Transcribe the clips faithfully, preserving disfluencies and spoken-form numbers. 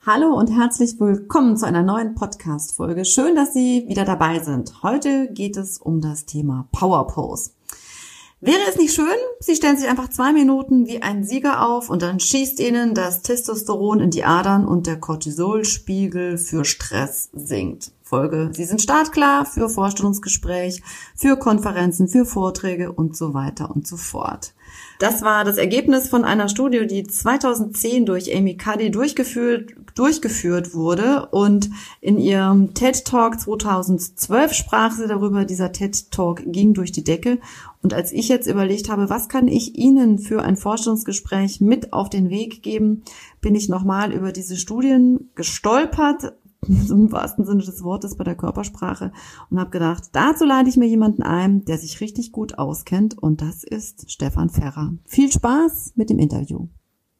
Hallo und herzlich willkommen zu einer neuen Podcast-Folge. Schön, dass Sie wieder dabei sind. Heute geht es um das Thema Power Pose. Wäre es nicht schön, Sie stellen sich einfach zwei Minuten wie ein Sieger auf und dann schießt Ihnen das Testosteron in die Adern und der Cortisolspiegel für Stress sinkt. Folge: Sie sind startklar für Vorstellungsgespräch, für Konferenzen, für Vorträge und so weiter und so fort. Das war das Ergebnis von einer Studie, die zweitausendzehn durch Amy Cuddy durchgeführt, durchgeführt wurde, und in ihrem TED Talk zweitausendzwölf sprach sie darüber. Dieser TED Talk ging durch die Decke, und als ich jetzt überlegt habe, was kann ich Ihnen für ein Vorstellungsgespräch mit auf den Weg geben, bin ich nochmal über diese Studien gestolpert, im wahrsten Sinne des Wortes, bei der Körpersprache, und habe gedacht, dazu lade ich mir jemanden ein, der sich richtig gut auskennt, und das ist Stefan Ferrer. Viel Spaß mit dem Interview.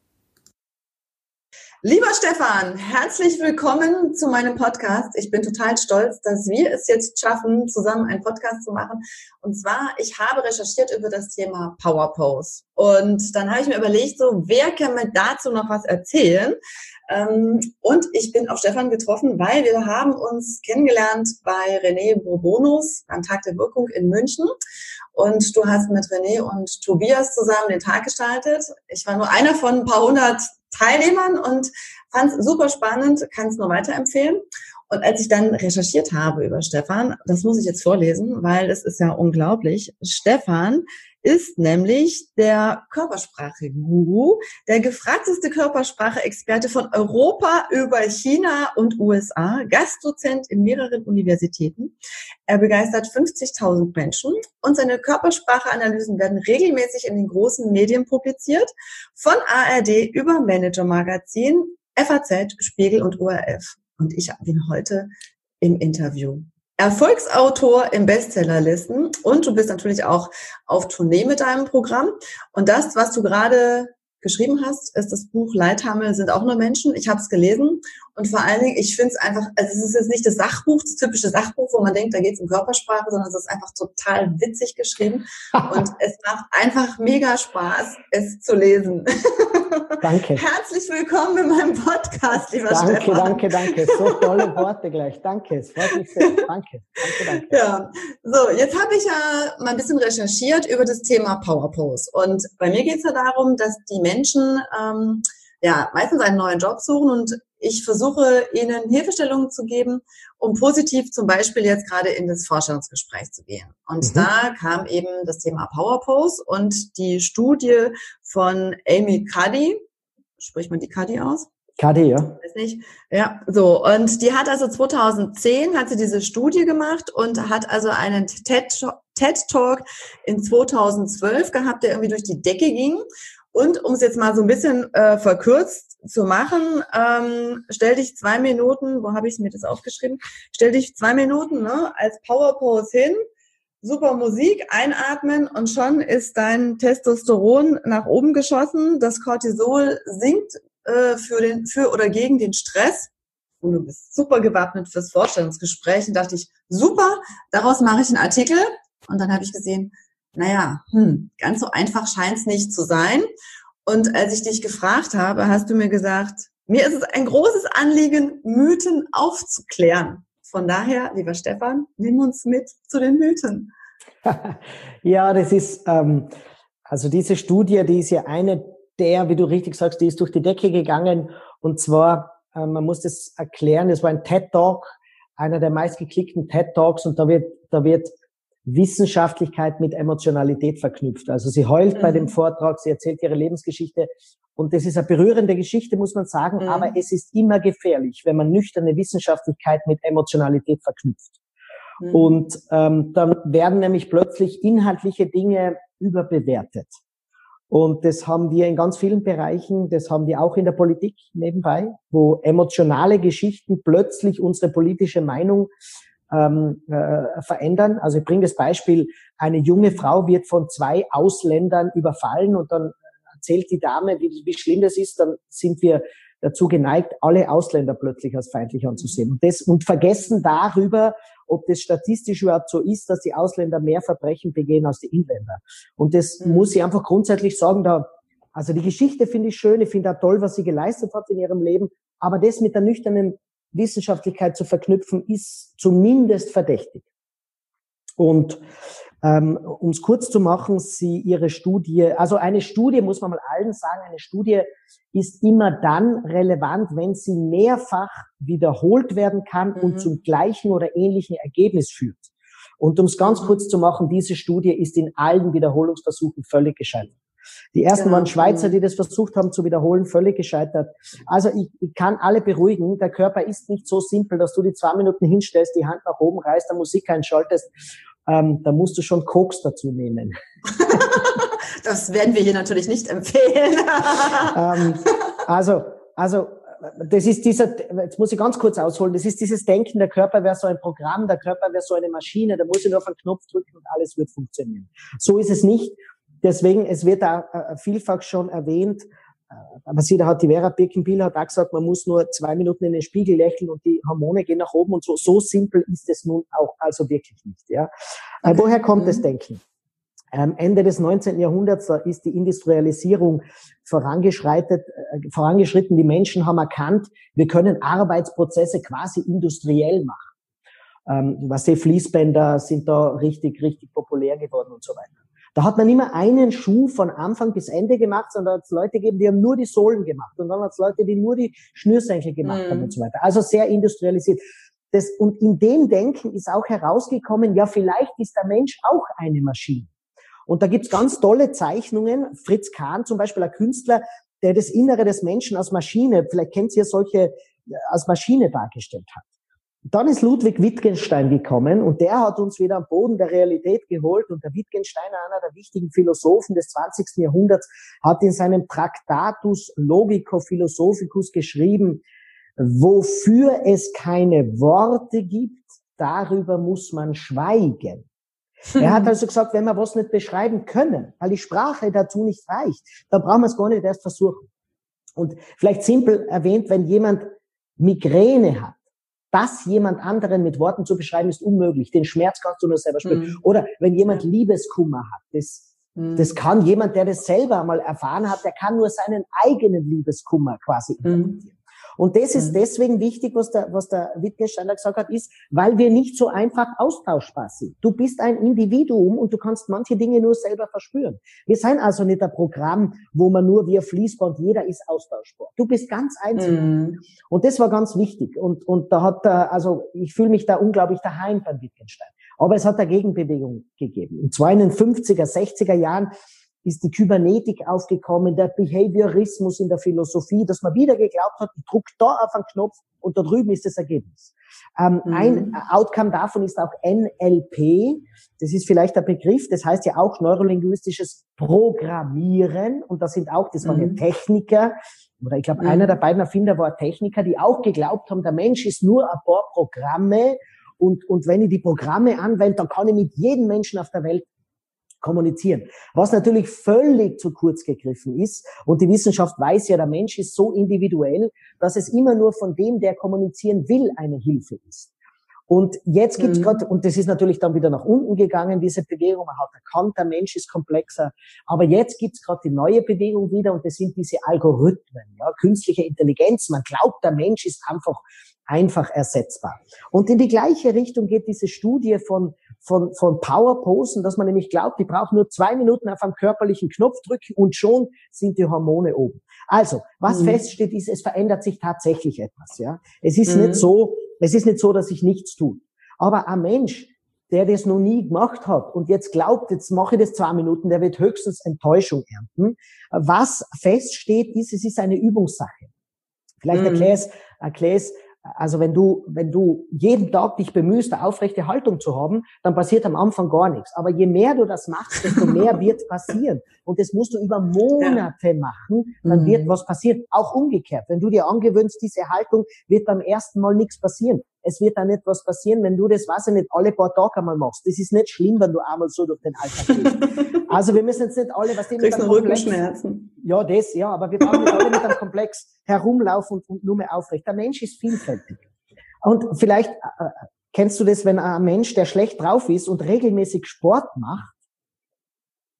Lieber Stefan, herzlich willkommen zu meinem Podcast. Ich bin total stolz, dass wir es jetzt schaffen, zusammen einen Podcast zu machen. Und zwar, ich habe recherchiert über das Thema Power Pose. Und dann habe ich mir überlegt, so, wer kann mir dazu noch was erzählen? Und ich bin auf Stefan getroffen, weil wir haben uns kennengelernt bei René Bourbonus beim Tag der Wirkung in München. Und du hast mit René und Tobias zusammen den Tag gestaltet. Ich war nur einer von ein paar hundert Teilnehmern und fand es super spannend, kann es nur weiterempfehlen. Und als ich dann recherchiert habe über Stefan, das muss ich jetzt vorlesen, weil es ist ja unglaublich. Stefan ist nämlich der Körpersprache-Guru, der gefragteste Körpersprache-Experte von Europa über China und U S A, Gastdozent in mehreren Universitäten. Er begeistert fünfzigtausend Menschen und seine Körpersprache-Analysen werden regelmäßig in den großen Medien publiziert, von A R D über Manager Magazin, F A Z, Spiegel und O R F. Und ich habe ihn heute im Interview. Erfolgsautor im Bestsellerlisten, und du bist natürlich auch auf Tournee mit deinem Programm. Und das, was du gerade geschrieben hast, ist das Buch Leithammel sind auch nur Menschen. Ich habe es gelesen, und vor allen Dingen, ich finde es einfach, also es ist jetzt nicht das Sachbuch, das typische Sachbuch, wo man denkt, da geht es um Körpersprache, sondern es ist einfach total witzig geschrieben und es macht einfach mega Spaß, es zu lesen. Danke. Herzlich willkommen in meinem Podcast, lieber danke, Stefan. Danke, danke, danke. So tolle Worte gleich. Danke, es freut mich sehr. Danke, danke, danke. Ja, so, jetzt habe ich ja mal ein bisschen recherchiert über das Thema Power Pose. Und bei mir geht es ja darum, dass die Menschen ähm, ja meistens einen neuen Job suchen, und ich versuche, ihnen Hilfestellungen zu geben, um positiv zum Beispiel jetzt gerade in das Vorstellungsgespräch zu gehen. Und mhm. da kam eben das Thema Power Pose und die Studie von Amy Cuddy. Spricht man die Cuddy aus? Cuddy, ja. Weiß nicht. Ja, so. Und die hat also zweitausendzehn hat sie diese Studie gemacht und hat also einen TED-Talk in zweitausendzwölf gehabt, der irgendwie durch die Decke ging. Und um es jetzt mal so ein bisschen äh, verkürzt zu machen, ähm, stell dich zwei Minuten, wo habe ich mir das aufgeschrieben? Stell dich zwei Minuten ne, als Power Pose hin, super Musik, einatmen, und schon ist dein Testosteron nach oben geschossen. Das Cortisol sinkt äh, für den für oder gegen den Stress. Und du bist super gewappnet fürs Vorstellungsgespräch. Und dachte ich, super, daraus mache ich einen Artikel. Und dann habe ich gesehen, naja, hm, ganz so einfach scheint es nicht zu sein. Und als ich dich gefragt habe, hast du mir gesagt, mir ist es ein großes Anliegen, Mythen aufzuklären. Von daher, lieber Stefan, nimm uns mit zu den Mythen. Ja, das ist, ähm, also diese Studie, die ist ja eine der, wie du richtig sagst, die ist durch die Decke gegangen. Und zwar, äh, man muss das erklären, das war ein TED-Talk, einer der meistgeklickten TED-Talks, und da wird, da wird Wissenschaftlichkeit mit Emotionalität verknüpft. Also sie heult mhm. bei dem Vortrag, sie erzählt ihre Lebensgeschichte, und das ist eine berührende Geschichte, muss man sagen, mhm. aber es ist immer gefährlich, wenn man nüchterne Wissenschaftlichkeit mit Emotionalität verknüpft. Mhm. Und ähm, dann werden nämlich plötzlich inhaltliche Dinge überbewertet. Und das haben wir in ganz vielen Bereichen, das haben wir auch in der Politik nebenbei, wo emotionale Geschichten plötzlich unsere politische Meinung Ähm, äh, verändern. Also ich bringe das Beispiel, eine junge Frau wird von zwei Ausländern überfallen, und dann erzählt die Dame, wie, wie schlimm das ist, dann sind wir dazu geneigt, alle Ausländer plötzlich als feindlich anzusehen. Und, das, und vergessen darüber, ob das statistisch überhaupt so ist, dass die Ausländer mehr Verbrechen begehen als die Inländer. Und das mhm. muss ich einfach grundsätzlich sagen, da, also die Geschichte finde ich schön, ich finde auch toll, was sie geleistet hat in ihrem Leben, aber das mit der nüchternen Wissenschaftlichkeit zu verknüpfen, ist zumindest verdächtig. Und ähm, um es kurz zu machen, sie ihre Studie, also eine Studie, muss man mal allen sagen, eine Studie ist immer dann relevant, wenn sie mehrfach wiederholt werden kann mhm. und zum gleichen oder ähnlichen Ergebnis führt. Und um es ganz kurz zu machen, diese Studie ist in allen Wiederholungsversuchen völlig gescheitert. Die ersten genau. waren Schweizer, die das versucht haben zu wiederholen, völlig gescheitert. Also ich, ich kann alle beruhigen, der Körper ist nicht so simpel, dass du die zwei Minuten hinstellst, die Hand nach oben reißt, der Musik einschaltest. Ähm, da musst du schon Koks dazu nehmen. Das werden wir hier natürlich nicht empfehlen. ähm, also, also das ist dieser, jetzt muss ich ganz kurz ausholen, das ist dieses Denken, der Körper wäre so ein Programm, der Körper wäre so eine Maschine, da muss ich nur auf einen Knopf drücken und alles wird funktionieren. So ist es nicht. Deswegen, es wird da äh, vielfach schon erwähnt, äh, aber sie, da hat die Vera Birkenbiel hat auch gesagt, man muss nur zwei Minuten in den Spiegel lächeln und die Hormone gehen nach oben und so. So simpel ist es nun auch also wirklich nicht. Ja. Äh, okay. Woher kommt mhm. das Denken? Ähm, Ende des neunzehnten Jahrhunderts, da ist die Industrialisierung vorangeschreitet, äh, vorangeschritten. Die Menschen haben erkannt, wir können Arbeitsprozesse quasi industriell machen. Ähm, was die Fließbänder sind da richtig, richtig populär geworden und so weiter. Da hat man immer einen Schuh von Anfang bis Ende gemacht, sondern da hat es Leute gegeben, die haben nur die Sohlen gemacht. Und dann hat es Leute, die nur die Schnürsenkel gemacht mm. haben und so weiter. Also sehr industrialisiert. Das, und in dem Denken ist auch herausgekommen, ja, vielleicht ist der Mensch auch eine Maschine. Und da gibt's ganz tolle Zeichnungen. Fritz Kahn zum Beispiel, ein Künstler, der das Innere des Menschen als Maschine, vielleicht kennt ihr solche, als Maschine dargestellt hat. Dann ist Ludwig Wittgenstein gekommen und der hat uns wieder am Boden der Realität geholt. Und der Wittgenstein, einer der wichtigen Philosophen des zwanzigsten Jahrhunderts, hat in seinem Tractatus Logico Philosophicus geschrieben, wofür es keine Worte gibt, darüber muss man schweigen. Hm. Er hat also gesagt, wenn wir was nicht beschreiben können, weil die Sprache dazu nicht reicht, dann brauchen wir es gar nicht erst versuchen. Und vielleicht simpel erwähnt, wenn jemand Migräne hat, das jemand anderen mit Worten zu beschreiben, ist unmöglich. Den Schmerz kannst du nur selber spüren. Mm. Oder wenn jemand Liebeskummer hat, das, mm. das kann jemand, der das selber mal erfahren hat, der kann nur seinen eigenen Liebeskummer quasi interpretieren. Mm. Und das ist deswegen wichtig, was der, was der Wittgenstein gesagt hat, ist, weil wir nicht so einfach austauschbar sind. Du bist ein Individuum und du kannst manche Dinge nur selber verspüren. Wir sind also nicht ein Programm, wo man nur wie ein Fließband, jeder ist austauschbar. Du bist ganz einzeln. Mm. Und das war ganz wichtig. Und, und da hat er, also ich fühle mich da unglaublich daheim beim Wittgenstein. Aber es hat eine Gegenbewegung gegeben. Und zwar in den fünfziger, sechziger Jahren ist die Kybernetik aufgekommen, der Behaviorismus in der Philosophie, dass man wieder geglaubt hat, ich drücke da auf einen Knopf und da drüben ist das Ergebnis. Ähm, mhm. Ein Outcome davon ist auch N L P. Das ist vielleicht der Begriff, das heißt ja auch neurolinguistisches Programmieren. Und das sind auch, das waren mhm. ja Techniker, oder ich glaube, mhm. einer der beiden Erfinder war Techniker, die auch geglaubt haben, der Mensch ist nur ein paar Programme und, und wenn ich die Programme anwende, dann kann ich mit jedem Menschen auf der Welt kommunizieren. Was natürlich völlig zu kurz gegriffen ist. Und die Wissenschaft weiß ja, der Mensch ist so individuell, dass es immer nur von dem, der kommunizieren will, eine Hilfe ist. Und jetzt gibt's mhm. gerade, und das ist natürlich dann wieder nach unten gegangen, diese Bewegung, man hat erkannt, der Mensch ist komplexer. Aber jetzt gibt's gerade die neue Bewegung wieder und das sind diese Algorithmen, ja, künstliche Intelligenz. Man glaubt, der Mensch ist einfach einfach ersetzbar. Und in die gleiche Richtung geht diese Studie von von von Powerposen, dass man nämlich glaubt, die braucht nur zwei Minuten auf einem körperlichen Knopf drücken und schon sind die Hormone oben. Also, was mhm. feststeht, ist, es verändert sich tatsächlich etwas. Ja, es ist mhm. nicht so, es ist nicht so, dass sich nichts tut. Aber ein Mensch, der das noch nie gemacht hat und jetzt glaubt, jetzt mache ich das zwei Minuten, der wird höchstens Enttäuschung ernten. Was feststeht, ist, es ist eine Übungssache. Vielleicht mhm. erklär es, erklär es. Also wenn du, wenn du jeden Tag dich bemühst, eine aufrechte Haltung zu haben, dann passiert am Anfang gar nichts. Aber je mehr du das machst, desto mehr wird passieren. Und das musst du über Monate machen, dann mhm. wird was passieren. Auch umgekehrt. Wenn du dir angewöhnst, diese Haltung, wird beim ersten Mal nichts passieren. Es wird dann etwas passieren, wenn du das, weiß ich nicht, alle paar Tage einmal machst. Das ist nicht schlimm, wenn du einmal so durch den Alltag gehst. Also wir müssen jetzt nicht alle, was die mit einem Komplex... Rückenschmerzen. Ja, das, ja, aber wir brauchen nicht alle mit einem Komplex herumlaufen und, und nur mehr aufrecht. Der Mensch ist vielfältig. Und vielleicht äh, kennst du das, wenn ein Mensch, der schlecht drauf ist und regelmäßig Sport macht,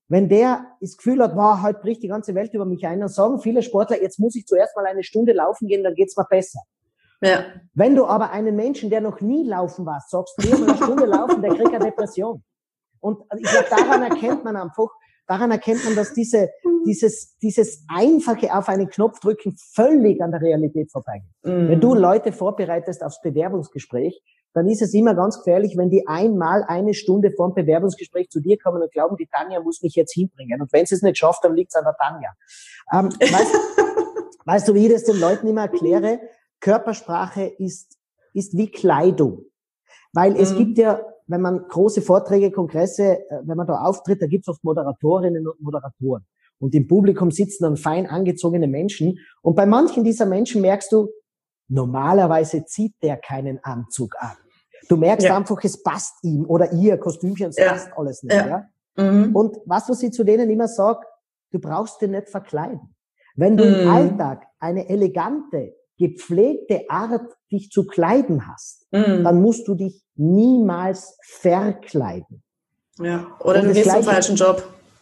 Wenn der das Gefühl hat, wow, halt bricht die ganze Welt über mich ein, dann sagen viele Sportler, jetzt muss ich zuerst mal eine Stunde laufen gehen, dann geht's mir besser. Ja. Wenn du aber einen Menschen, der noch nie laufen war, sagst, geh mal eine Stunde laufen, der kriegt eine Depression. Und ich glaube, daran erkennt man einfach, daran erkennt man, dass diese, dieses, dieses einfache auf einen Knopf drücken völlig an der Realität vorbeigeht. Mm. Wenn du Leute vorbereitest aufs Bewerbungsgespräch, dann ist es immer ganz gefährlich, wenn die einmal eine Stunde vor dem Bewerbungsgespräch zu dir kommen und glauben, die Tanja muss mich jetzt hinbringen. Und wenn sie es nicht schafft, dann liegt es an der Tanja. Ähm, weißt, weißt du, wie ich das den Leuten immer erkläre? Körpersprache ist, ist wie Kleidung. Weil es mm. gibt ja, wenn man große Vorträge, Kongresse, wenn man da auftritt, da gibt's oft Moderatorinnen und Moderatoren. Und im Publikum sitzen dann fein angezogene Menschen. Und bei manchen dieser Menschen merkst du, normalerweise zieht der keinen Anzug an. Du merkst ja. einfach, es passt ihm oder ihr Kostümchen, es ja. passt alles nicht. Ja. Ja? Mhm. Und was, was ich zu denen immer sage, du brauchst dich nicht verkleiden. Wenn du mhm. im Alltag eine elegante, gepflegte Art, dich zu kleiden hast, mm. dann musst du dich niemals verkleiden. Ja, oder du gehst zum falschen Job.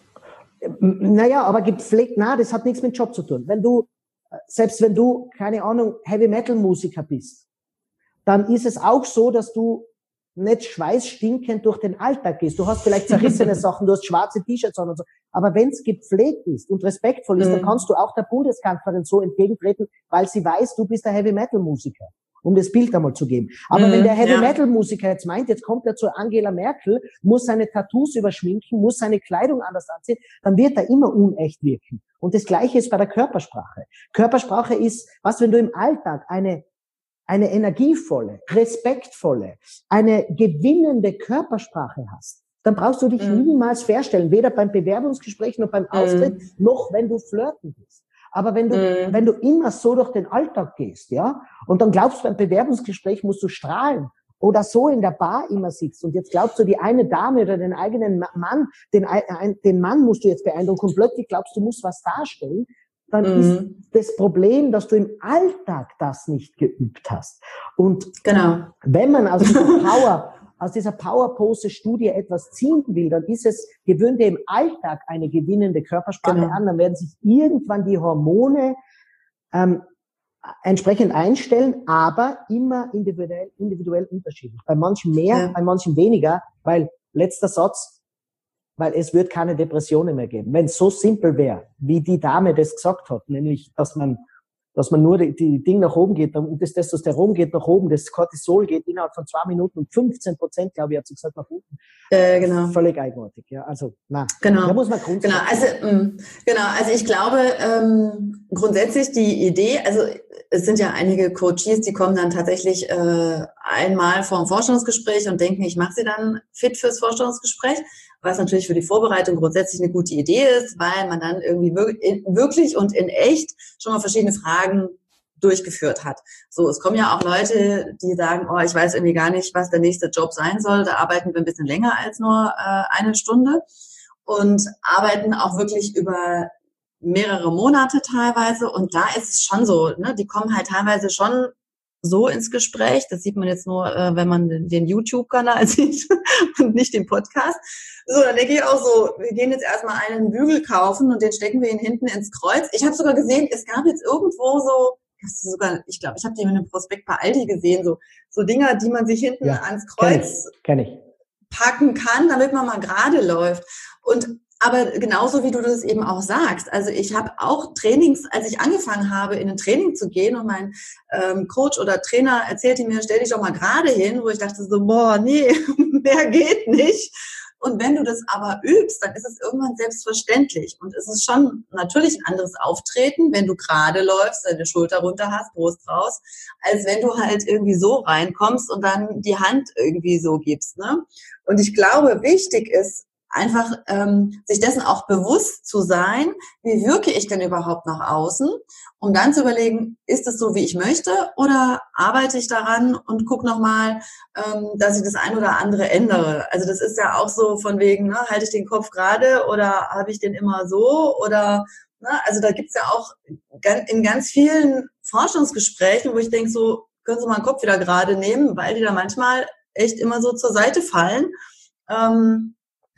Naja, aber gepflegt, na, das hat nichts mit Job zu tun. Wenn du, selbst wenn du, keine Ahnung, Heavy-Metal-Musiker bist, dann ist es auch so, dass du nicht schweißstinkend durch den Alltag gehst. Du hast vielleicht zerrissene Sachen, du hast schwarze T-Shirts an und so. Aber wenn es gepflegt ist und respektvoll ist, mm. dann kannst du auch der Bundeskanzlerin so entgegentreten, weil sie weiß, du bist der Heavy-Metal-Musiker, um das Bild einmal zu geben. Aber mm, wenn der Heavy-Metal-Musiker jetzt meint, jetzt kommt er zu Angela Merkel, muss seine Tattoos überschminken, muss seine Kleidung anders anziehen, dann wird er immer unecht wirken. Und das Gleiche ist bei der Körpersprache. Körpersprache ist, was, wenn du im Alltag eine eine energievolle, respektvolle, eine gewinnende Körpersprache hast, dann brauchst du dich mm. niemals verstellen, weder beim Bewerbungsgespräch noch beim Auftritt, mm. noch wenn du flirten bist. Aber wenn du, mm. wenn du immer so durch den Alltag gehst, ja, und dann glaubst, beim Bewerbungsgespräch musst du strahlen oder so in der Bar immer sitzt und jetzt glaubst du, die eine Dame oder den eigenen Mann, den, den Mann musst du jetzt beeindrucken und plötzlich glaubst du, musst was darstellen, dann mm. ist das Problem, dass du im Alltag das nicht geübt hast. Und genau. wenn man aus dieser Power, aus dieser Power-Pose-Studie etwas ziehen will, dann ist es, gewöhn dir im Alltag eine gewinnende Körpersprache genau. an, dann werden sich irgendwann die Hormone ähm, entsprechend einstellen, aber immer individuell, individuell unterschiedlich. Bei manchen mehr, ja. bei manchen weniger, weil, letzter Satz, weil es wird keine Depressionen mehr geben. Wenn es so simpel wäre, wie die Dame das gesagt hat, nämlich, dass man, dass man nur die, die Ding nach oben geht und das Testosteron geht nach oben, das Cortisol geht innerhalb von zwei Minuten und fünfzehn Prozent, glaube ich, hat sie gesagt, nach unten. Äh, genau. Völlig eigenartig, ja. Also, nein. Genau. Da muss man grundsätzlich. Genau. Also, mh, genau. Also, ich glaube, ähm, grundsätzlich die Idee, also, es sind ja einige Coaches, die kommen dann tatsächlich äh, einmal vor dem Vorstellungsgespräch und denken, ich mache sie dann fit fürs Vorstellungsgespräch, was natürlich für die Vorbereitung grundsätzlich eine gute Idee ist, weil man dann irgendwie wirklich und in echt schon mal verschiedene Fragen durchgeführt hat. So, es kommen ja auch Leute, die sagen, oh, ich weiß irgendwie gar nicht, was der nächste Job sein soll. Da arbeiten wir ein bisschen länger als nur äh, eine Stunde und arbeiten auch wirklich über mehrere Monate teilweise. Und da ist es schon so, ne, die kommen halt teilweise schon so ins Gespräch. Das sieht man jetzt nur, äh, wenn man den, den YouTube-Kanal sieht und nicht den Podcast. So, dann denke ich auch so, wir gehen jetzt erstmal einen Bügel kaufen und den stecken wir ihn hinten ins Kreuz. Ich habe sogar gesehen, es gab jetzt irgendwo so, sogar, ich glaube, ich habe die in einem Prospekt bei Aldi gesehen, so so Dinger, die man sich hinten ja, ans Kreuz kenn ich, kenn ich. packen kann, damit man mal gerade läuft. Und aber genauso wie du das eben auch sagst, also ich habe auch Trainings, als ich angefangen habe, in ein Training zu gehen und mein ähm, Coach oder Trainer erzählte mir, stell dich doch mal gerade hin, wo ich dachte so, boah, nee, mehr geht nicht. Und wenn du das aber übst, dann ist es irgendwann selbstverständlich. Und es ist schon natürlich ein anderes Auftreten, wenn du gerade läufst, deine Schulter runter hast, Brust raus, als wenn du halt irgendwie so reinkommst und dann die Hand irgendwie so gibst, ne? Und ich glaube, wichtig ist, einfach ähm, sich dessen auch bewusst zu sein, wie wirke ich denn überhaupt nach außen, um dann zu überlegen, ist es so, wie ich möchte, oder arbeite ich daran und gucke nochmal, ähm, dass ich das ein oder andere ändere. Also das ist ja auch so von wegen, ne, halte ich den Kopf gerade oder habe ich den immer so, oder ne, also da gibt's ja auch in ganz vielen Forschungsgesprächen, wo ich denke, so, können Sie mal den Kopf wieder gerade nehmen, weil die da manchmal echt immer so zur Seite fallen. Ähm,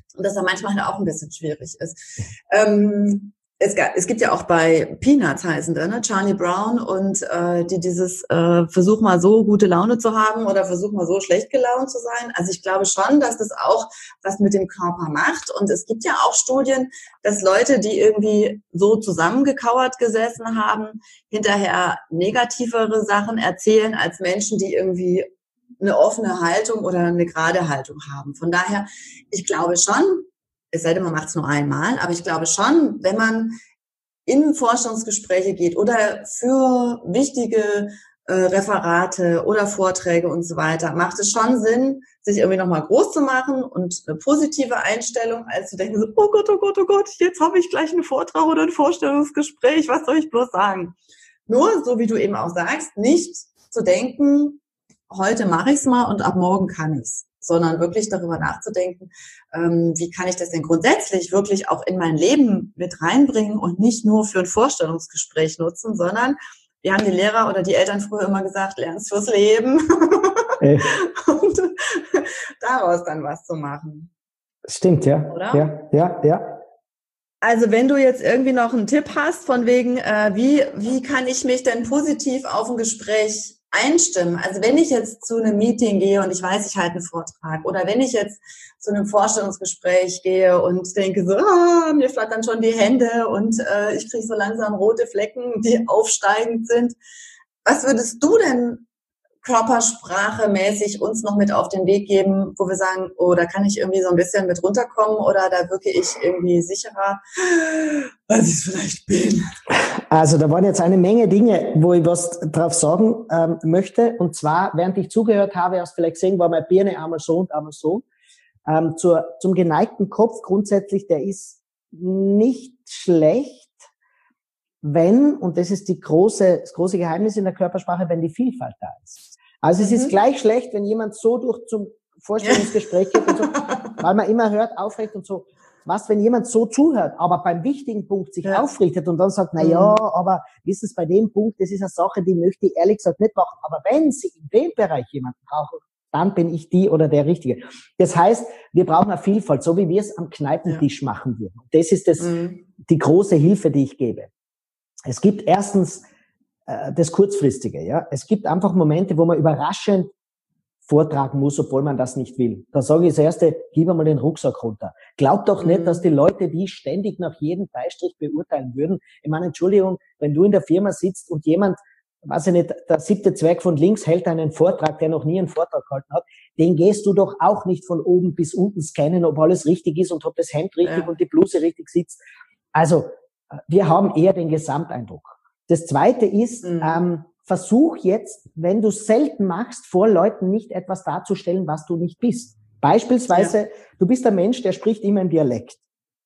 Und das da manchmal halt auch ein bisschen schwierig ist. Ähm, es, es gibt ja auch bei Peanuts heißende, ne? Charlie Brown und äh, die dieses äh, Versuch mal so gute Laune zu haben oder Versuch mal so schlecht gelaunt zu sein. Also ich glaube schon, dass das auch was mit dem Körper macht. Und es gibt ja auch Studien, dass Leute, die irgendwie so zusammengekauert gesessen haben, hinterher negativere Sachen erzählen als Menschen, die irgendwie eine offene Haltung oder eine gerade Haltung haben. Von daher, ich glaube schon, es sei denn, man macht es nur einmal, aber ich glaube schon, wenn man in Forschungsgespräche geht oder für wichtige äh, Referate oder Vorträge und so weiter, macht es schon Sinn, sich irgendwie nochmal groß zu machen und eine positive Einstellung, als zu denken, so, oh Gott, oh Gott, oh Gott, jetzt habe ich gleich einen Vortrag oder ein Vorstellungsgespräch, was soll ich bloß sagen? Nur, so wie du eben auch sagst, nicht zu denken, heute mache ich es mal und ab morgen kann ich es, sondern wirklich darüber nachzudenken, ähm, wie kann ich das denn grundsätzlich wirklich auch in mein Leben mit reinbringen und nicht nur für ein Vorstellungsgespräch nutzen, sondern wir haben die Lehrer oder die Eltern früher immer gesagt, lernst fürs Leben Äh. und daraus dann was zu machen. Stimmt, ja. Oder? Ja, ja, ja. Also wenn du jetzt irgendwie noch einen Tipp hast von wegen, äh, wie, wie kann ich mich denn positiv auf ein Gespräch einstimmen? Also wenn ich jetzt zu einem Meeting gehe und ich weiß, ich halte einen Vortrag oder wenn ich jetzt zu einem Vorstellungsgespräch gehe und denke so, ah, mir flattern schon die Hände und äh, ich kriege so langsam rote Flecken, die aufsteigend sind. Was würdest du denn körpersprachemäßig uns noch mit auf den Weg geben, wo wir sagen, oh, da kann ich irgendwie so ein bisschen mit runterkommen oder da wirke ich irgendwie sicherer, als ich es vielleicht bin? Also da waren jetzt eine Menge Dinge, wo ich was drauf sagen ähm, möchte. Und zwar, während ich zugehört habe, hast du vielleicht gesehen, war meine Birne einmal so und einmal so. Ähm, zur, zum geneigten Kopf grundsätzlich, der ist nicht schlecht, wenn, und das ist die große, das große Geheimnis in der Körpersprache, wenn die Vielfalt da ist. Also es Mhm. ist gleich schlecht, wenn jemand so durch zum Vorstellungsgespräch geht und so, weil man immer hört, aufrecht und so. Was, wenn jemand so zuhört, aber beim wichtigen Punkt sich Ja. aufrichtet und dann sagt, na ja, Mhm. aber wissen Sie, bei dem Punkt, das ist eine Sache, die möchte ich ehrlich gesagt nicht machen. Aber wenn Sie in dem Bereich jemanden brauchen, dann bin ich die oder der Richtige. Das heißt, wir brauchen eine Vielfalt, so wie wir es am Kneipentisch ja. machen würden. Das ist das, mhm. die große Hilfe, die ich gebe. Es gibt erstens äh, das Kurzfristige. Ja, es gibt einfach Momente, wo man überraschend vortragen muss, obwohl man das nicht will. Da sage ich das Erste, gib einmal den Rucksack runter. Glaub doch nicht, mhm. dass die Leute die ständig nach jedem Beistrich beurteilen würden. Ich meine, Entschuldigung, wenn du in der Firma sitzt und jemand, weiß ich nicht, der siebte Zwerg von links hält einen Vortrag, der noch nie einen Vortrag gehalten hat, den gehst du doch auch nicht von oben bis unten scannen, ob alles richtig ist und ob das Hemd richtig ja. und die Bluse richtig sitzt. Also, wir haben eher den Gesamteindruck. Das Zweite ist, mhm. ähm, versuch jetzt, wenn du es selten machst, vor Leuten nicht etwas darzustellen, was du nicht bist. Beispielsweise, ja. du bist ein Mensch, der spricht immer im Dialekt.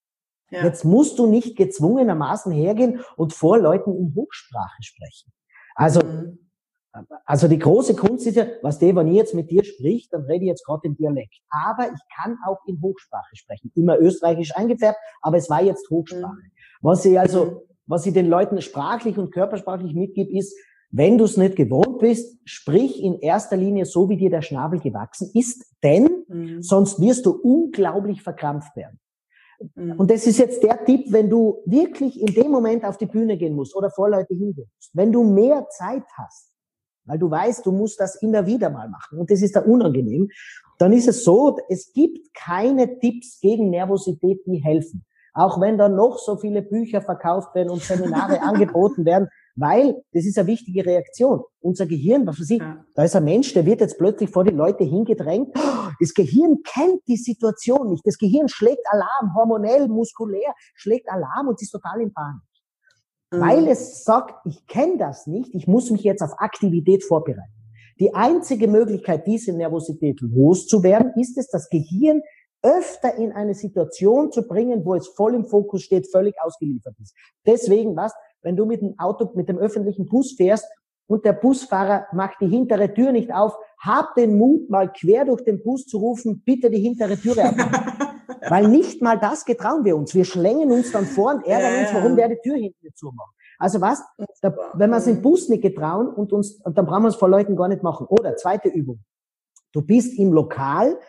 Ja. Jetzt musst du nicht gezwungenermaßen hergehen und vor Leuten in Hochsprache sprechen. Also, mhm. also die große Kunst ist ja, was der, wenn ich jetzt mit dir spricht, dann rede ich jetzt gerade im Dialekt. Aber ich kann auch in Hochsprache sprechen. Immer österreichisch eingefärbt, aber es war jetzt Hochsprache. Mhm. Was ich also, was ich den Leuten sprachlich und körpersprachlich mitgebe, ist, wenn du es nicht gewohnt bist, sprich in erster Linie so, wie dir der Schnabel gewachsen ist, denn mhm. sonst wirst du unglaublich verkrampft werden. Mhm. Und das ist jetzt der Tipp, wenn du wirklich in dem Moment auf die Bühne gehen musst oder vor Leute hingehen musst, wenn du mehr Zeit hast, weil du weißt, du musst das immer wieder mal machen und das ist da unangenehm, dann ist es so, es gibt keine Tipps gegen Nervosität, die helfen. Auch wenn da noch so viele Bücher verkauft werden und Seminare angeboten werden, weil das ist eine wichtige Reaktion. Unser Gehirn, was weiß ich, ja. da ist ein Mensch, der wird jetzt plötzlich vor die Leute hingedrängt. Das Gehirn kennt die Situation nicht. Das Gehirn schlägt Alarm, hormonell, muskulär, schlägt Alarm und ist total in Panik. Mhm. Weil es sagt, ich kenne das nicht, ich muss mich jetzt auf Aktivität vorbereiten. Die einzige Möglichkeit, diese Nervosität loszuwerden, ist es, das Gehirn öfter in eine Situation zu bringen, wo es voll im Fokus steht, völlig ausgeliefert ist. Deswegen, was, wenn du mit dem Auto, mit dem öffentlichen Bus fährst und der Busfahrer macht die hintere Tür nicht auf, hab den Mut, mal quer durch den Bus zu rufen, bitte die hintere Türe aufmachen. Weil nicht mal das getrauen wir uns. Wir schlängen uns dann vor und ärgern uns, warum der die Tür hinten nicht zumacht. Also was, da, wenn wir es im Bus nicht getrauen und uns, und dann brauchen wir es vor Leuten gar nicht machen. Oder zweite Übung. Du bist im Lokal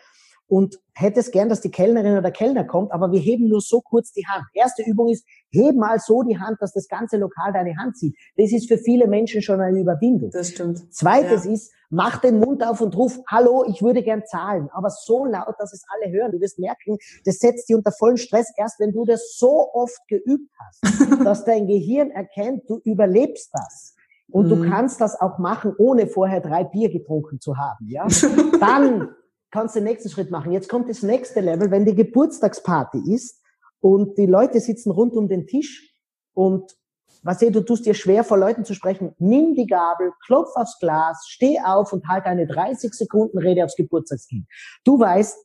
und hättest gern, dass die Kellnerin oder der Kellner kommt, aber wir heben nur so kurz die Hand. Erste Übung ist, heb mal so die Hand, dass das ganze Lokal deine Hand sieht. Das ist für viele Menschen schon eine Überwindung. Das stimmt. Zweites ja. ist, mach den Mund auf und ruf, hallo, ich würde gern zahlen, aber so laut, dass es alle hören. Du wirst merken, das setzt dich unter vollen Stress, erst wenn du das so oft geübt hast, dass dein Gehirn erkennt, du überlebst das. Und mhm. du kannst das auch machen, ohne vorher drei Bier getrunken zu haben, ja. Dann kannst du den nächsten Schritt machen. Jetzt kommt das nächste Level, wenn die Geburtstagsparty ist und die Leute sitzen rund um den Tisch und was du tust dir schwer, vor Leuten zu sprechen. Nimm die Gabel, klopf aufs Glas, steh auf und halt eine dreißig Sekunden Rede aufs Geburtstagskind. Du weißt,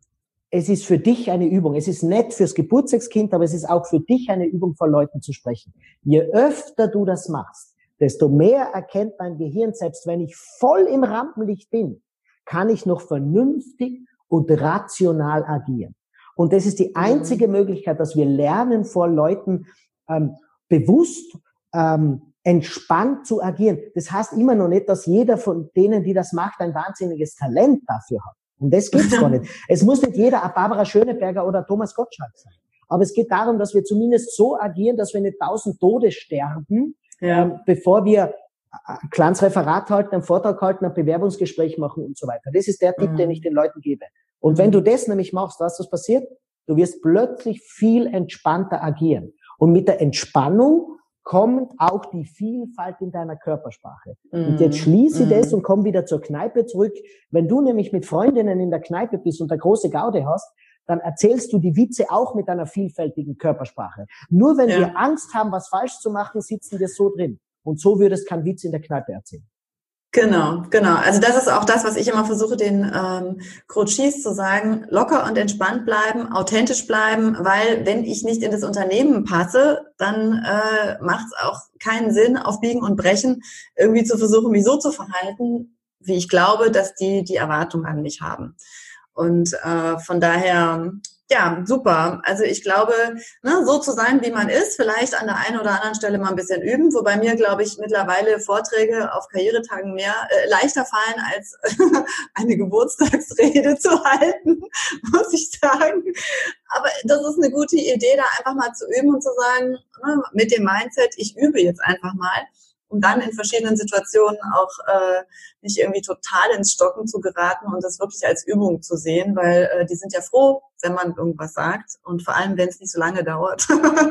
es ist für dich eine Übung. Es ist nett fürs Geburtstagskind, aber es ist auch für dich eine Übung, vor Leuten zu sprechen. Je öfter du das machst, desto mehr erkennt dein Gehirn, selbst wenn ich voll im Rampenlicht bin, kann ich noch vernünftig und rational agieren. Und das ist die einzige Möglichkeit, dass wir lernen, vor Leuten ähm, bewusst, ähm, entspannt zu agieren. Das heißt immer noch nicht, dass jeder von denen, die das macht, ein wahnsinniges Talent dafür hat. Und das geht's gar nicht. Es muss nicht jeder Barbara Schöneberger oder Thomas Gottschalk sein. Aber es geht darum, dass wir zumindest so agieren, dass wir nicht tausend Tode sterben, ja. ähm, bevor wir ein kleines Referat halten, einen Vortrag halten, ein Bewerbungsgespräch machen und so weiter. Das ist der Tipp, mhm. den ich den Leuten gebe. Und mhm. wenn du das nämlich machst, weißt du, was passiert? Du wirst plötzlich viel entspannter agieren. Und mit der Entspannung kommt auch die Vielfalt in deiner Körpersprache. Mhm. Und jetzt schließe mhm. das und komm wieder zur Kneipe zurück. Wenn du nämlich mit Freundinnen in der Kneipe bist und eine große Gaude hast, dann erzählst du die Witze auch mit einer vielfältigen Körpersprache. Nur wenn ja. wir Angst haben, was falsch zu machen, sitzen wir so drin. Und so würdest keinen Witz in der Kneipe erzählen. Genau, genau. Also das ist auch das, was ich immer versuche, den ähm, Coaches zu sagen, locker und entspannt bleiben, authentisch bleiben, weil wenn ich nicht in das Unternehmen passe, dann äh, macht es auch keinen Sinn, auf Biegen und Brechen irgendwie zu versuchen, mich so zu verhalten, wie ich glaube, dass die die Erwartung an mich haben. Und äh, von daher, ja, super. Also ich glaube, ne, so zu sein, wie man ist, vielleicht an der einen oder anderen Stelle mal ein bisschen üben, wobei mir, glaube ich, mittlerweile Vorträge auf Karrieretagen mehr äh, leichter fallen, als eine Geburtstagsrede zu halten, muss ich sagen. Aber das ist eine gute Idee, da einfach mal zu üben und zu sagen, ne, mit dem Mindset, ich übe jetzt einfach mal, um dann in verschiedenen Situationen auch äh, nicht irgendwie total ins Stocken zu geraten und das wirklich als Übung zu sehen, weil äh, die sind ja froh, wenn man irgendwas sagt und vor allem, wenn es nicht so lange dauert,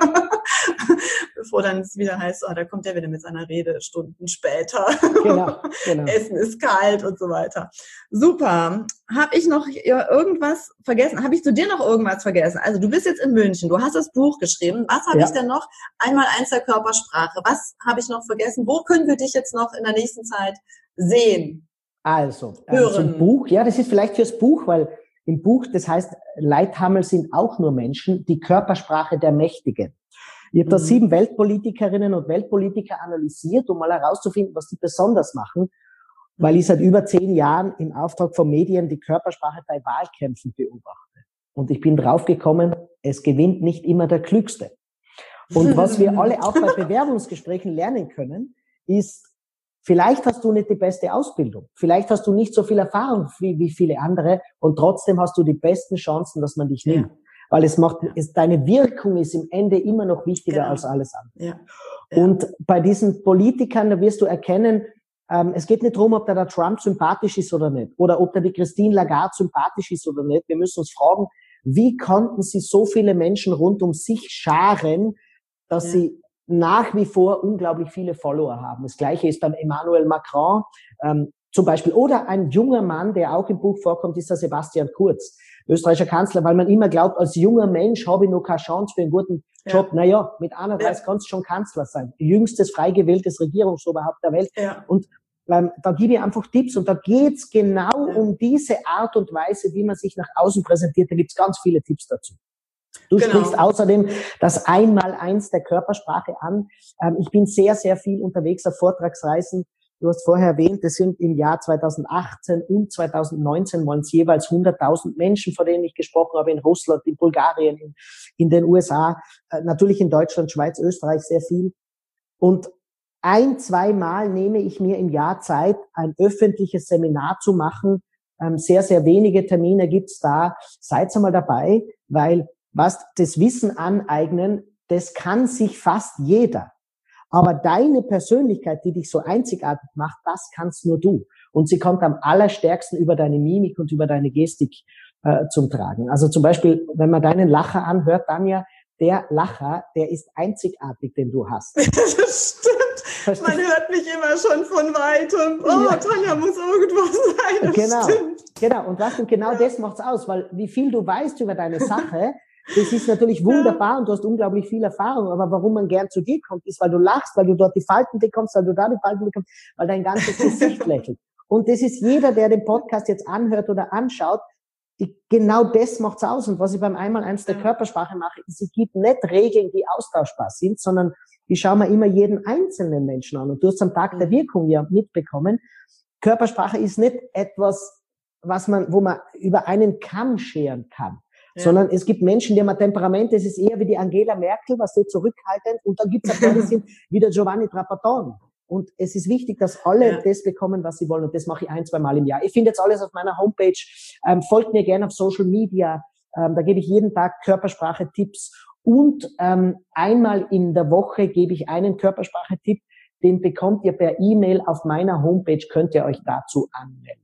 bevor dann es wieder heißt, oh, da kommt er wieder mit seiner Rede Stunden später. Genau, genau. Essen ist kalt und so weiter. Super. Habe ich noch irgendwas vergessen? Habe ich zu dir noch irgendwas vergessen? Also du bist jetzt in München, du hast das Buch geschrieben. Was habe ja. ich denn noch? Einmal eins der Körpersprache. Was habe ich noch vergessen? Wo können wir dich jetzt noch in der nächsten Zeit sehen? Also, ähm, zum Buch. Ja, das ist vielleicht fürs Buch, weil im Buch, das heißt, Leithammel sind auch nur Menschen, die Körpersprache der Mächtigen. Ich habe da mhm. sieben Weltpolitikerinnen und Weltpolitiker analysiert, um mal herauszufinden, was die besonders machen, weil ich seit über zehn Jahren im Auftrag von Medien die Körpersprache bei Wahlkämpfen beobachte. Und ich bin draufgekommen, es gewinnt nicht immer der Klügste. Und was wir alle auch bei Bewerbungsgesprächen lernen können, ist, vielleicht hast du nicht die beste Ausbildung, vielleicht hast du nicht so viel Erfahrung wie, wie viele andere und trotzdem hast du die besten Chancen, dass man dich nimmt. Ja. Weil es macht, es, deine Wirkung ist im Ende immer noch wichtiger genau. als alles andere. Ja. Ja. Und bei diesen Politikern, da wirst du erkennen, ähm, es geht nicht darum, ob da der Trump sympathisch ist oder nicht, oder ob da die Christine Lagarde sympathisch ist oder nicht. Wir müssen uns fragen, wie konnten sie so viele Menschen rund um sich scharen, dass ja. sie nach wie vor unglaublich viele Follower haben. Das Gleiche ist beim Emmanuel Macron ähm, zum Beispiel. Oder ein junger Mann, der auch im Buch vorkommt, ist der Sebastian Kurz, österreichischer Kanzler, weil man immer glaubt, als junger Mensch habe ich noch keine Chance für einen guten Job. Ja. Naja, mit einunddreißig ja. kannst du schon Kanzler sein. Jüngstes frei gewähltes Regierungsoberhaupt der Welt. Ja. Und ähm, da gebe ich einfach Tipps. Und da geht's genau ja. um diese Art und Weise, wie man sich nach außen präsentiert. Da gibt's ganz viele Tipps dazu. Du genau. sprichst außerdem das Einmaleins der Körpersprache an. Ähm, ich bin sehr, sehr viel unterwegs auf Vortragsreisen. Du hast vorher erwähnt, es sind im Jahr zweitausendachtzehn und zweitausendneunzehn waren es jeweils hunderttausend Menschen, von denen ich gesprochen habe, in Russland, in Bulgarien, in, in den U S A, äh, natürlich in Deutschland, Schweiz, Österreich sehr viel. Und ein, zweimal nehme ich mir im Jahr Zeit, ein öffentliches Seminar zu machen, ähm, sehr, sehr wenige Termine gibt's da. Seid einmal dabei, weil was das Wissen aneignen, das kann sich fast jeder. Aber deine Persönlichkeit, die dich so einzigartig macht, das kannst nur du. Und sie kommt am allerstärksten über deine Mimik und über deine Gestik äh, zum Tragen. Also zum Beispiel, wenn man deinen Lacher anhört, Tanja, der Lacher, der ist einzigartig, den du hast. Das stimmt. Verstehst? Man hört mich immer schon von weitem. Oh, ja. Tanja muss irgendwas sein. Das genau, stimmt. Genau. Und was, und genau ja. das macht's aus, weil wie viel du weißt über deine Sache, das ist natürlich wunderbar und du hast unglaublich viel Erfahrung, aber warum man gern zu dir kommt, ist, weil du lachst, weil du dort die Falten bekommst, weil du da die Falten bekommst, weil dein ganzes Gesicht lächelt. Und das ist jeder, der den Podcast jetzt anhört oder anschaut, die, genau das macht's aus. Und was ich beim Einmaleins der Körpersprache mache, ist, ich gebe nicht Regeln, die austauschbar sind, sondern ich schaue mir immer jeden einzelnen Menschen an. Und du hast am Tag der Wirkung ja mitbekommen, Körpersprache ist nicht etwas, was man, wo man über einen Kamm scheren kann. Ja. Sondern es gibt Menschen, die haben ein Temperament, das ist eher wie die Angela Merkel, was sie zurückhaltend, und dann gibt es auch die sind wie der Giovanni Trapattoni. Und es ist wichtig, dass alle ja. das bekommen, was sie wollen, und das mache ich ein, zwei Mal im Jahr. Ich finde jetzt alles auf meiner Homepage, ähm, folgt mir gerne auf Social Media, ähm, da gebe ich jeden Tag Körpersprache-Tipps und ähm, einmal in der Woche gebe ich einen Körpersprache-Tipp, den bekommt ihr per E-Mail auf meiner Homepage, könnt ihr euch dazu anmelden.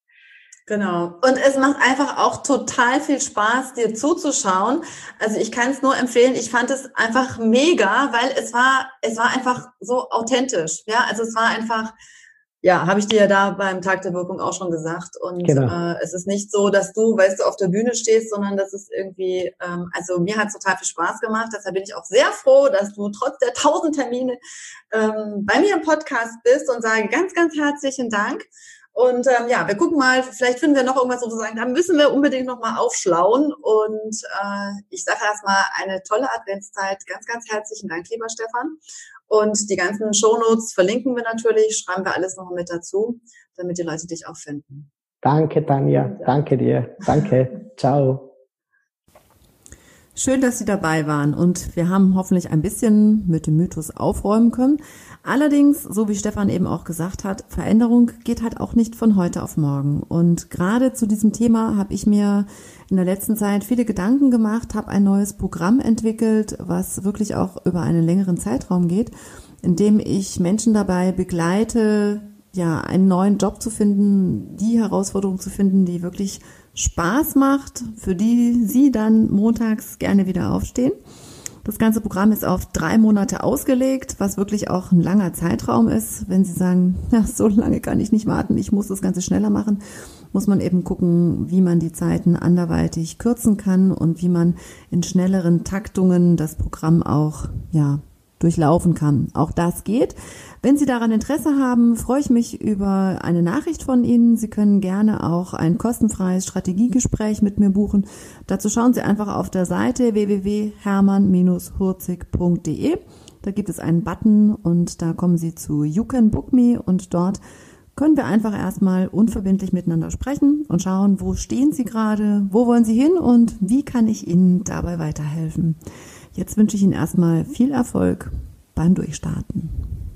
Genau. Und es macht einfach auch total viel Spaß, dir zuzuschauen. Also ich kann es nur empfehlen. Ich fand es einfach mega, weil es war, es war einfach so authentisch. Ja, also es war einfach, ja, habe ich dir ja da beim Tag der Wirkung auch schon gesagt. Und genau. äh, es ist nicht so, dass du, weißt du, auf der Bühne stehst, sondern das ist irgendwie, ähm, also mir hat es total viel Spaß gemacht. Deshalb bin ich auch sehr froh, dass du trotz der tausend Termine ähm, bei mir im Podcast bist, und sage ganz, ganz herzlichen Dank. Und ähm, ja, wir gucken mal, vielleicht finden wir noch irgendwas, wo wir sagen, da müssen wir unbedingt noch mal aufschlauen. Und äh, ich sage erstmal eine tolle Adventszeit. Ganz, ganz herzlichen Dank, lieber Stefan. Und die ganzen Shownotes verlinken wir natürlich, schreiben wir alles noch mit dazu, damit die Leute dich auch finden. Danke, Tanja. Ja. Danke dir. Danke. Ciao. Schön, dass Sie dabei waren, und wir haben hoffentlich ein bisschen mit dem Mythos aufräumen können. Allerdings, so wie Stefan eben auch gesagt hat, Veränderung geht halt auch nicht von heute auf morgen. Und gerade zu diesem Thema habe ich mir in der letzten Zeit viele Gedanken gemacht, habe ein neues Programm entwickelt, was wirklich auch über einen längeren Zeitraum geht, in dem ich Menschen dabei begleite, ja, einen neuen Job zu finden, die Herausforderung zu finden, die wirklich Spaß macht, für die sie dann montags gerne wieder aufstehen. Das ganze Programm ist auf drei Monate ausgelegt, was wirklich auch ein langer Zeitraum ist. Wenn Sie sagen, ja, so lange kann ich nicht warten, ich muss das Ganze schneller machen, muss man eben gucken, wie man die Zeiten anderweitig kürzen kann und wie man in schnelleren Taktungen das Programm auch, ja, durchlaufen kann. Auch das geht. Wenn Sie daran Interesse haben, freue ich mich über eine Nachricht von Ihnen. Sie können gerne auch ein kostenfreies Strategiegespräch mit mir buchen. Dazu schauen Sie einfach auf der Seite w w w punkt hermann Bindestrich hurzig punkt d e. Da gibt es einen Button und da kommen Sie zu You Can Book Me, und dort können wir einfach erstmal unverbindlich miteinander sprechen und schauen, wo stehen Sie gerade, wo wollen Sie hin und wie kann ich Ihnen dabei weiterhelfen. Jetzt wünsche ich Ihnen erstmal viel Erfolg beim Durchstarten.